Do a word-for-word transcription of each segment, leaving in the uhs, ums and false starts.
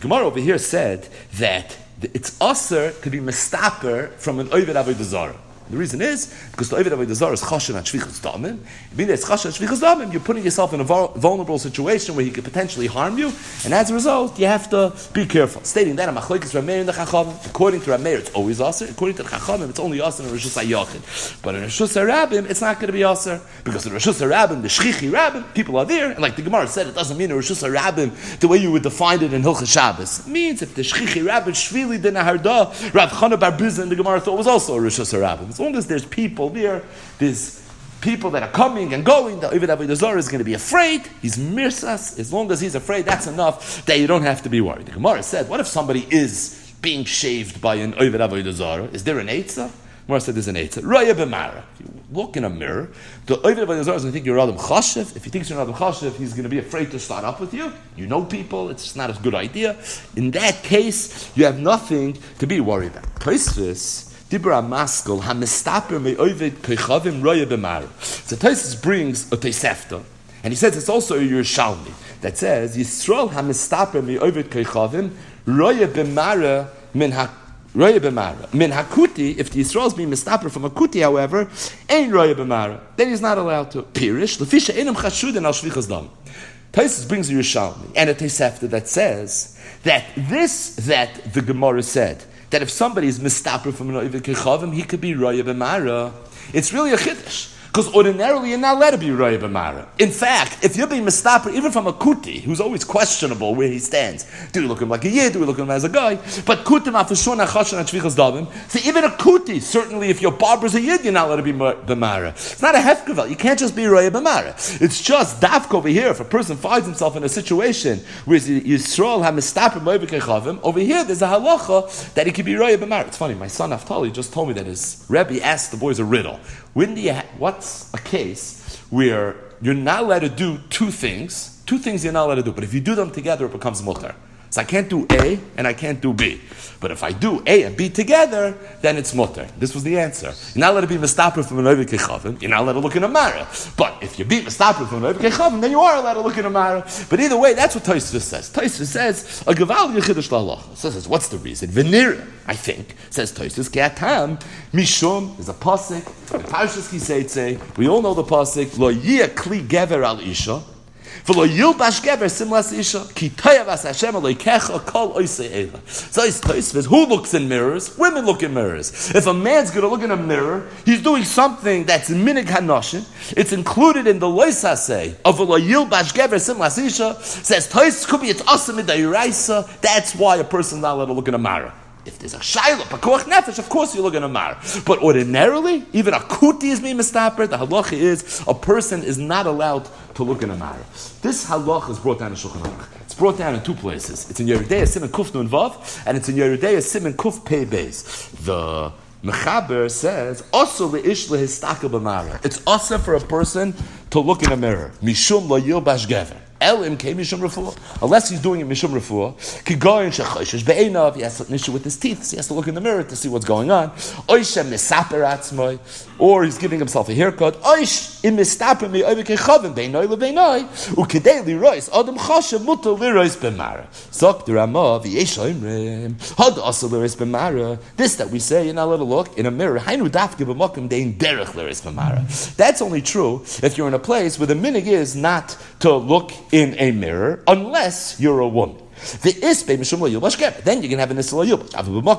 Gemara over here said that it's aser could be mistaper from an Oved Avodah Zarah. The reason is because the Oved Avodah Zarah is chashen at shvichas damim. Meaning it's chashen at shvichas damim. You're putting yourself in a vulnerable situation where he could potentially harm you, and as a result, you have to be careful. Stating that, Machlokes Rameir in the Chachamim. According to Rameir, it's always aser. According to the Chachamim, it's only aser in Rishus HaYachid. But in Rishus HaRabim, it's not going to be aser because in Rishus HaRabim, the shchichi Rabim, people are there, and like the Gemara said, it doesn't mean in Rishus HaRabim the way you would define it in Hilchos Shabbos. It means if the shchichi Rabim shvili de naharda, Rav Chana bar Bizin, the Gemara thought was also a Rishus HaRabim. As long as there's people there, there's people that are coming and going, the Oved Avodah Zarah is going to be afraid. He's mirsas. As long as he's afraid, that's enough that you don't have to be worried. The Gemara said, what if somebody is being shaved by an Oved Avodah Zarah? Is there an eitzah? Gemara said there's an eitzah. Raya b'mara. If you look in a mirror, the Oved Avodah Zarah is going to think you're Adam Chashiv. If he thinks you're Adam Chashiv, he's going to be afraid to start up with you. You know people. It's not a good idea. In that case, you have nothing to be worried about. Tosfos Dibra Maskal Hamistaper Me Oved Kechavim Roya B'Mara. So Tosfos brings a Tosefta, and he says it's also a Yerushalmi that says Yisrael Hamistaper Me Oved Kechavim Roya B'Mara Min Ha Roya B'Mara Min Hakuti. If the Yisrael is being mistaper from a kuti, however, ain't Roya B'Mara, then he's not allowed to. Pirish Lefisha Einam Chashudin Al Shvichas Dam. Tosfos brings a Yerushalmi and a Tosefta that says that this that the Gemara said, that if somebody is mistaper from an Oved Kechavim, he could be Roya B'Mara. It's really a chiddush. Because ordinarily you're not allowed to be Roya B'Mara. In fact, if you're being mistaper, even from a kuti, who's always questionable where he stands, do we look at him like a yid, do we look at him as a guy? But kutim afashon achashan at shvichas davim. So even a kuti, certainly if your barber's a yid, you're not allowed to be B'Mara. It's not a hefkavel. You can't just be Roya B'Mara. It's just dafka over here. If a person finds himself in a situation where Yisrael ha mistaper Oved Kechavim, over here there's a halacha that he could be Roya B'Mara. It's funny, my son Naftali just told me that his Rebbe asked the boys a riddle. When do you ha- what's a case where you're not allowed to do two things, two things you're not allowed to do, but if you do them together, it becomes mutar. So I can't do A and I can't do B. But if I do A and B together, then it's mutar. This was the answer. You're not allowed to be mistaper from an Oved Kechavim. You're not allowed to look in a mirror. But if you be mistaper from an Oved Kechavim, then you are allowed to look in a mirror. But either way, that's what Tosfos says. Tosfos says, a geval yechidush la'alacha. So says, what's the reason? Venira, I think, says Tosfos, Ke'atam, Mishum, is a pasuk, in Parshas Kiseitze, we all know the pasuk, Lo yia kli gever al isha, V'lo yilbash gever simlas isha, ki toyavas Hashem aloikecha kol oisei ela. So it's Tosfos, who looks in mirrors? Women look in mirrors. If a man's going to look in a mirror, he's doing something that's minig hanoshin. It's included in the lois hasei of v'lo yilbash gever simlas isha. Says Tosfos, could be it's awesome in the Yiraisa. That's why a person's not allowed to look in a mirror. If there's a shayla, pakuach nefesh, of course you look in a mar. But ordinarily, even a kuti is being mistaper. The halacha is a person is not allowed to look in a mar. This halacha is brought down in Shulchan Aruch. It's brought down in two places. It's in Yeridei Siman Kuf Nun Vav, and it's in Yeridei Siman Kuf Pei Beis. The Mechaber says, also leish lehistaka b'mara. It's also for a person to look in a mirror. Mishum lo yilbash gever. Elim came mishum refuah. Unless he's doing it mishum refuah, kigoyin shechoshesh be'einav. He has an issue with his teeth, so he has to look in the mirror to see what's going on. Oishem misaper atzmoi, or he's giving himself a haircut. Oish im mistaper mi ovek echavim be'enoi lebe'enoi ukedei lirois adam choshev mutal lirois b'mara. Zok the Ramah v'yesh oimrim had also lirois b'mara. This that we say you're not allowed to look in a mirror. Hainu dafke b'mokim dein derech lirois b'mara. That's only true if you're in a place where the minig is not to look in a mirror, unless you're a woman. The ispe mishum lo yilbash gever. Then you can have an ispe lo yilbash.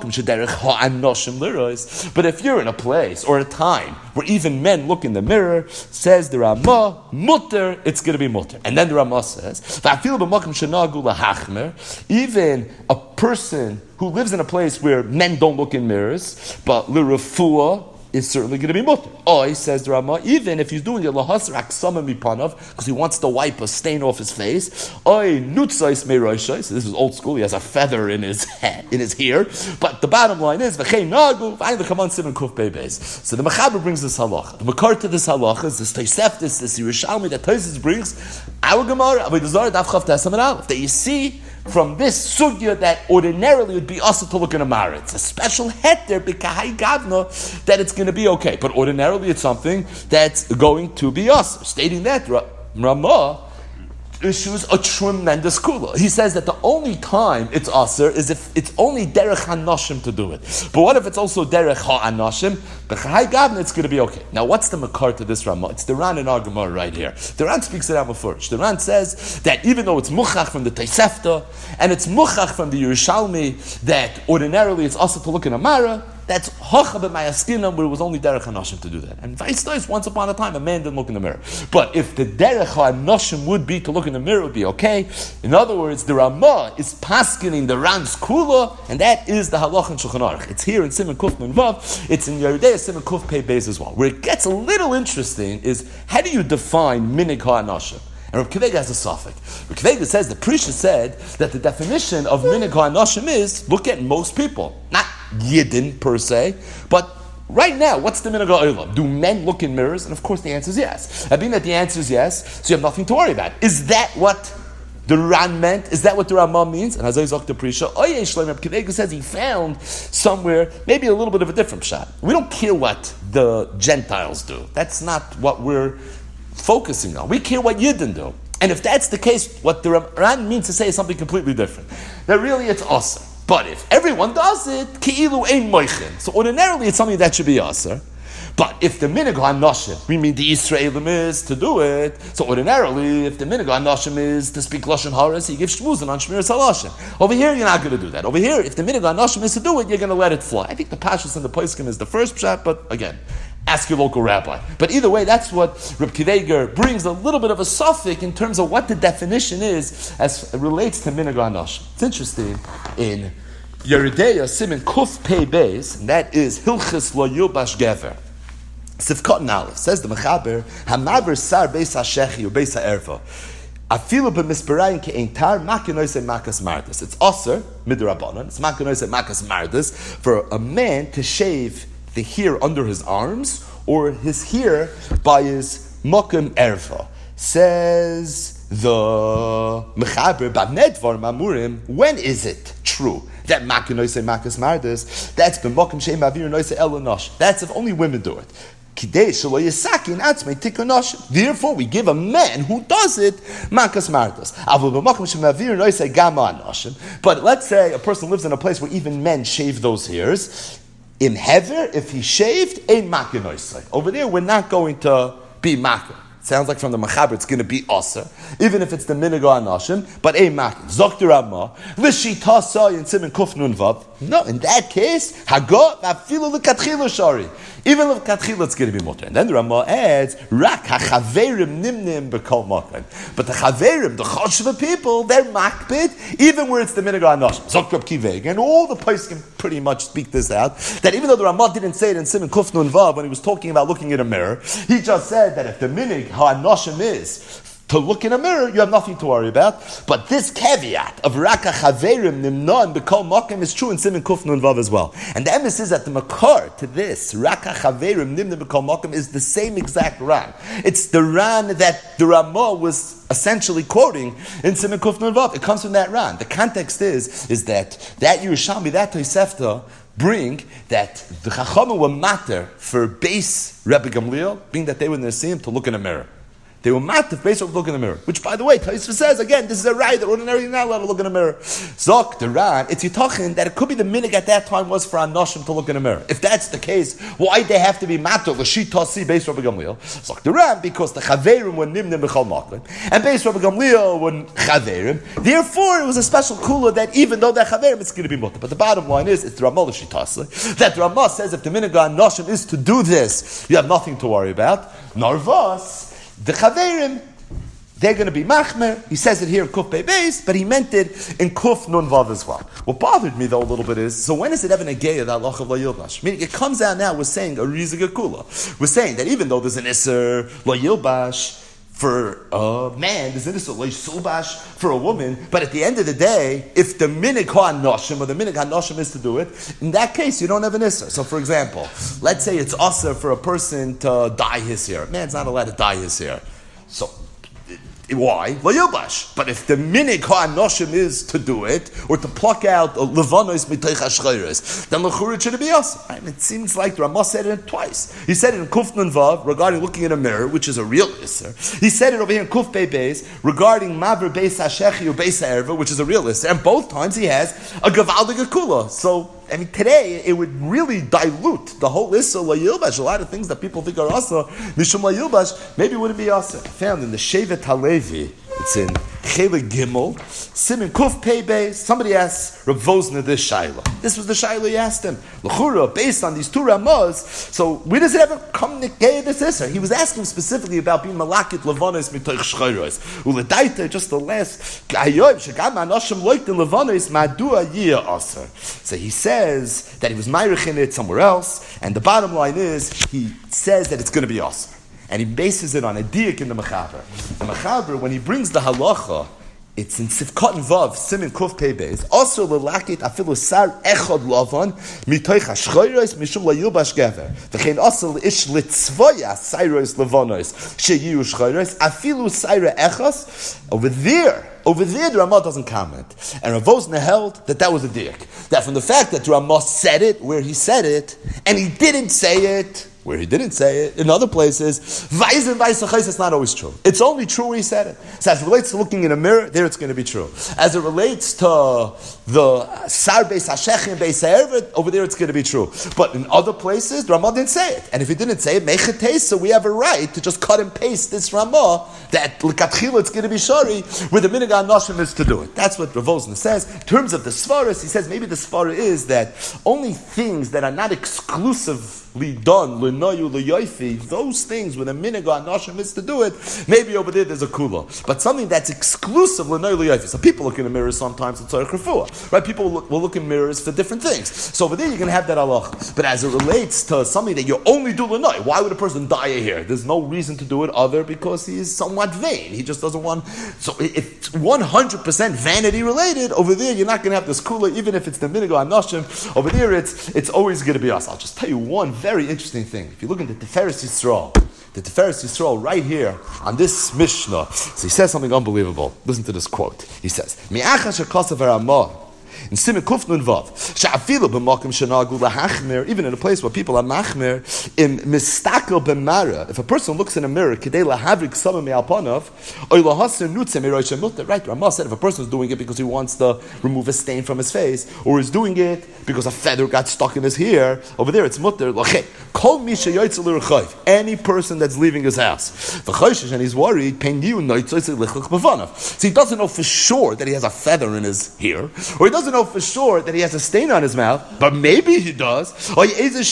But if you're in a place or a time where even men look in the mirror, says the Ramah, mutter, it's going to be mutter. And then the Ramah says, even a person who lives in a place where men don't look in mirrors, but l'refuah is certainly going to be mutter. Oh, he says the Ramah, even if he's doing it lahasar aksama mipanav, because he wants to wipe a stain off his face. Oy nutzais meiroshai. So this is old school. He has a feather in his head, in his hair. But the bottom line is v'chein nagu v'ayin v'kaman siman kuf bebeis. So the Mechaber brings this halacha. The makar to this halacha is this Toseftis, this Yerushalmi that Tosfos brings. Our Gemara, Avodah Zarah daf chav tesam and aleph. That you see from this sugya that ordinarily would be also to look in a mirror. It's a special heter b'kahai gavna that it's going to be okay, but ordinarily it's something that's going to be us. Stating that Ramah issues a tremendous kula. He says that the only time it's aser is if it's only derech hanoshim to do it. But what if it's also derech ha'anoshim? B'chai gavna, it's going to be okay. Now, what's the makar to this Ramah? It's the Ran in our Gemara right here. The Ran speaks it out before. The Ran says that even though it's muchach from the Tosefta and it's muchach from the Yerushalmi, that ordinarily it's also to look in a Mara, that's hocha b'mayaskinam, where it was only derech hanoshim to do that. And vice versa, once upon a time, a man didn't look in the mirror. But if the derech hanoshim would be to look in the mirror, it would be okay. In other words, the Ramah is paskening the Ran's kula, and that is the halach in Shulchan Aruch. It's here in Siman Kuf Nun Vav. It's in Yeridei Siman Kuf Pei Beis as well. Where it gets a little interesting is how do you define minig hanoshim? And Rav Kivega has a suffix. Rav Kivega says the Prisha said that the definition of minig hanoshim is look at most people, not Yidden per se, but right now, what's the minhag ha'olam? Do men look in mirrors? And of course, the answer is yes. I mean that the answer is yes, so you have nothing to worry about. Is that what the Ran meant? Is that what the Ramah means? And Hazai Zok the Prisha, Oye Shloim Rav Kivega says he found somewhere maybe a little bit of a different shot. We don't care what the Gentiles do. That's not what we're focusing on. We care what Yidden do. And if that's the case, what the Ran means to say is something completely different. That really it's awesome. But if everyone does it, ki'ilu ein moichin. So ordinarily it's something that should be aser. But if the minhag hanoshim, we mean the Yisraelim is to do it, so ordinarily if the minhag hanoshim is to speak lashon haras, he gives shmuzin on shmiras halashim. Over here you're not going to do that. Over here, if the minhag hanoshim is to do it, you're going to let it fly. I think the pashas and the poskim is the first pshat, but again, ask your local rabbi. But either way, that's what Reb Kiveger brings a little bit of a suffix in terms of what the definition is as it relates to minhag hanoshim. It's interesting in Yeridei Siman Kuf Pei Beis, and that is Hilchis Lo Yilbash Gever. Sivkot Nalef says the Mechaber Hamaver Sar Beis Hashechi or Beis Ha'erva. Afilu b'misperayin ke'ein tar makinoise makas mardas. It's aser midrabanan. It's makinoise makas mardas for a man to shave the hair under his arms or his hair by his makom erva. Says the Mechaber B'nedvar Mamurim. When is it true that makinoise makas mardas? That's b'makom she'em avir noise elanosh. That's if only women do it. Therefore, we give a man who does it makas mardas. But let's say a person lives in a place where even men shave those hairs. In heather, if he shaved, ein makinoisai. Over there, we're not going to be makin. Sounds like from the Machaber it's going to be aser, even if it's the minhag hanoshim, but ein makin. Zok Rama, l'shitasa in Siman Kuf Nun Vav. No, in that case, hagot afilu l'katchila shari. Even if katchila it's going to be mutter. And then the Rama adds, rak hachaverim nimnim b'kol makan. But the chaverim, the chashva people, they're makbid, even where it's the minhag hanoshim. Zok Rab Kiveg, and all the poskim can pretty much speak this out, that even though the Rama didn't say it in Siman Kuf Nun Vav when he was talking about looking in a mirror, he just said that if the minhag hanoshim is to look in a mirror, you have nothing to worry about. But this caveat of Raka Chaverim Nimnon B'Kol Mokim is true in Siman Kuf Nun Vav as well. And the emphasis is that the makar to this Raka Chaverim Nimnon B'Kol Mokim is the same exact Ran. It's the Ran that the Ramah was essentially quoting in Siman Kuf Nun Vav. It comes from that Ran. The context is is that that Yerushalmi, that Tosefta, bring that the Chachamim were matter for base Rebbe Gamliel, being that they were Nesim to look in a mirror. They were matter based on look in the mirror. Which, by the way, Tosfos says again, this is a right that ordinarily you're not allowed to look in a mirror. Zok the Ran, it's yitachin that it could be the minhag at that time was for anoshim to look in a mirror. If that's the case, why they have to be matter l'shitasi based Rabbi Gamliel? Zok the Ran, because the chaverim were nimnim b'chol makom, and based Rabbi Gamliel were chaverim. Therefore, it was a special kula that even though they're chaverim, it's going to be mutter. But the bottom line is, it's the Ramah l'shitasi that the Ramah says if the minhag anoshim is to do this, you have nothing to worry about. Narvas. The Chaverim, they're going to be Machmer. He says it here in Kuf Pei Beis, but he meant it in Kuf Nun Vav as well. What bothered me though a little bit is, so when is it ever Negeya, that Loch of Lo Yilbash? Meaning it comes out now, we're saying a Rizig Kula. We're saying that even though there's an Isser Lo Yilbash for a man, there's an Isser Lo Yilbash for a woman, but at the end of the day, if the minhag hanoshim or the minhag hanoshim is to do it, in that case you don't have an Isser. So for example, let's say it's Asr for a person to dye his hair. A man's not allowed to dye his hair. So Why? Layilbash. But if the minig ha'anoshim is to do it, or to pluck out levanos mitoich hashchayres, then l'chura should be us. Right? It seems like the Ramah said it twice. He said it in Kuf Nun Vav regarding looking in a mirror, which is a real isser. He said it over here in Kuf Pei Beis regarding maver beis hashechi or beis ha'erva, which is a real isser. And both times he has a gavaldig kula. So I mean, today it would really dilute the whole issa layilbash. A lot of things that people think are asa mishum layilbash maybe wouldn't be asa. Found in the Shevet Halevi. It's in Chelik Gimel, Simin Kuf Pei Beis. Somebody asked Rav Vosner this shaila. This was the shaila he asked him. L'chura, based on these two Ramahs, so where does it ever come to get this isser? He was asking specifically about being malakit levanos mitoich shchayros. Uledaita, just the last gayoyim shegam anoshim loitin levanos madua yia aser. So he says that he was myrich it somewhere else, and the bottom line is he says that it's going to be aser. And he bases it on a diak in the Mechaber. The Mechaber, when he brings the halacha, it's in Sifkat and Vav, Simin Kuf Pei Beis. Also, l'lakit afilu sar echad lavan mitoich hashchoyros mishum layilbash gever. V'chein also ish litzvoya sayros lavanos sheyiu shchoyros afilu sayra echas. Over there, over there, the Ramah doesn't comment. And Rav Vosner held that that was a diak. That from the fact that the Ramah said it where he said it, and he didn't say it where he didn't say it, in other places, Vais and Vais it's not always true. It's only true where he said it. So as it relates to looking in a mirror, there it's going to be true. As it relates to the Sar Beis Hashech and Beis Ha'ervet, over there it's going to be true. But in other places, the Ramah didn't say it. And if he didn't say it, Mechetei, so we have a right to just cut and paste this Ramah, that L'katchila it's going to be shari, where the Minig HaNoshim is to do it. That's what Rav Vosner says. In terms of the Svaras, he says maybe the Svara is that only things that are not exclusive done, l'noyu, l'yoifi, those things when a minig or anoshim is to do it, maybe over there there's a kula. But something that's exclusive, l'noyu, l'yoifi. So people look in the mirrors sometimes in tzarech refuah, right? People will look, will look in mirrors for different things. So over there you're going to have that halach. But as it relates to something that you only do l'noyu, why would a person dye here? There's no reason to do it other because he is somewhat vain. He just doesn't want. So if it's one hundred percent vanity related, over there you're not going to have this kula, even if it's the minig or anoshim. Over there it's it's always going to be us. I'll just tell you one very interesting thing. If you look at the Tiferes Yisrael, the Tiferes Yisrael right here on this Mishnah, so he says something unbelievable. Listen to this quote. He says, "Mi'acha shekasav haRamah." In Simen Kuf Nun Vav, she'afilu b'makom shenagu lahachmer, even in a place where people are machmer, in mistakel b'mara. If a person looks in a mirror, kedei lahavrik samim me'alpanav, oy lahaser nutzeh me'rosh mutter. Right? Ramah said if a person is doing it because he wants to remove a stain from his face, or is doing it because a feather got stuck in his hair, over there it's mutter. Lachet kol mi sheyoytzel l'rechayv. Any person that's leaving his house, v'choyshesh, and he's worried, pendiu noitzos lichach b'vanav. So he doesn't know for sure that he has a feather in his hair, or he doesn't know for sure that he has a stain on his mouth, but maybe he does. Or maybe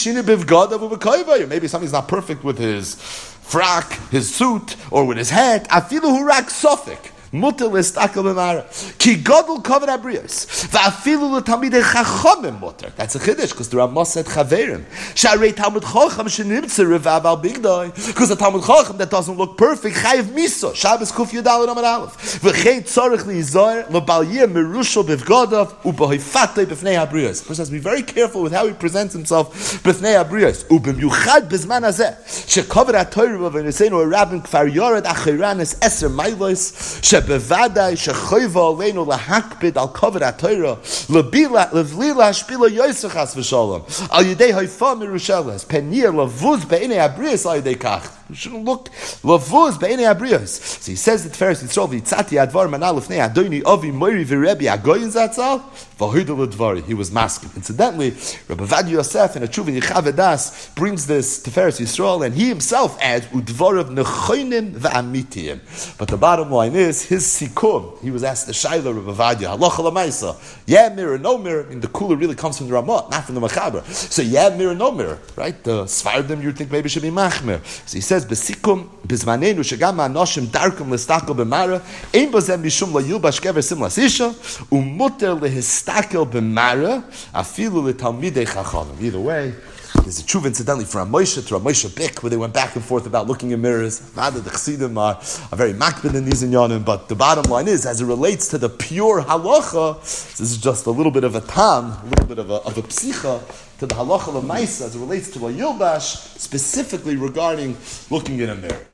something's not perfect with his frock, his suit, or with his hat. Afilu hurak sofik. Mutter l'stakel b'mara. Ki godel kavod abrios. Va'afilu l'tamidei chachamim mutter. That's a chiddush, because the Ramah said chaverim. Sha'arei Talmud Chacham shenimtzer revav al bigdai. Because the Talmud Chacham that doesn't look perfect, chayiv miso. Shabbos kuf yudal and amar aleph. V'chei tzorich li'izor l'bal yeh merushal b'vgodav u'b'hoifatei b'fnei abrios. The person has to be very careful with how he presents himself b'fnei abrios. U'b'myuchad b'zman hazeh. She'kavod ha'toyru v'v'nisenu ha'rabim kfar yored achiranis eser mailos. Bevadai shechoiva aleinu lahakbid al kavod haTorah lebila levlila shpila yosechas v'shalom al yidei haifa mirusheles penir lavuz beinei abrios al yidei kach. You shouldn't look lavuz beinei abrios. So he says that Tiferes Yisrael v'yitzati advar manal lefnei adoni avi moiri v'Rebbe agoyin zatzal v'hoidel advari. He was masking. Incidentally, Rabbi Ovadia Yosef in a Tshuva Yichav Das brings this Tiferes Yisrael, and he himself adds udvarav nechoinim v'amitiyim. But the bottom line is his sikum. He was asked the Shaila Rabbi Ovadia halacha l'maisa. Yeah, mirror, no mirror. And the kula really comes from the Ramah, not from the Mechaber. So yeah, mirror, no mirror. Right? The Sfardim you'd think maybe should be machmer. So he says besikum bizmanenu shegam anoshim darkum l'stakel b'mara ein b'zem mishum la'yilbash kever sim l'sisha u'muter lehistakel b'mara afilu l'talmidei chachamim. Either way, there's a tshuva incidentally from Moshe to Moshe Bik where they went back and forth about looking in mirrors. Rather, the Chassidim are, are very makbid in these inyanim, but the bottom line is, as it relates to the pure halacha, this is just a little bit of a tam, a little bit of a, of a psicha to the halacha l'maisa as it relates to a yilbash, specifically regarding looking in a mirror.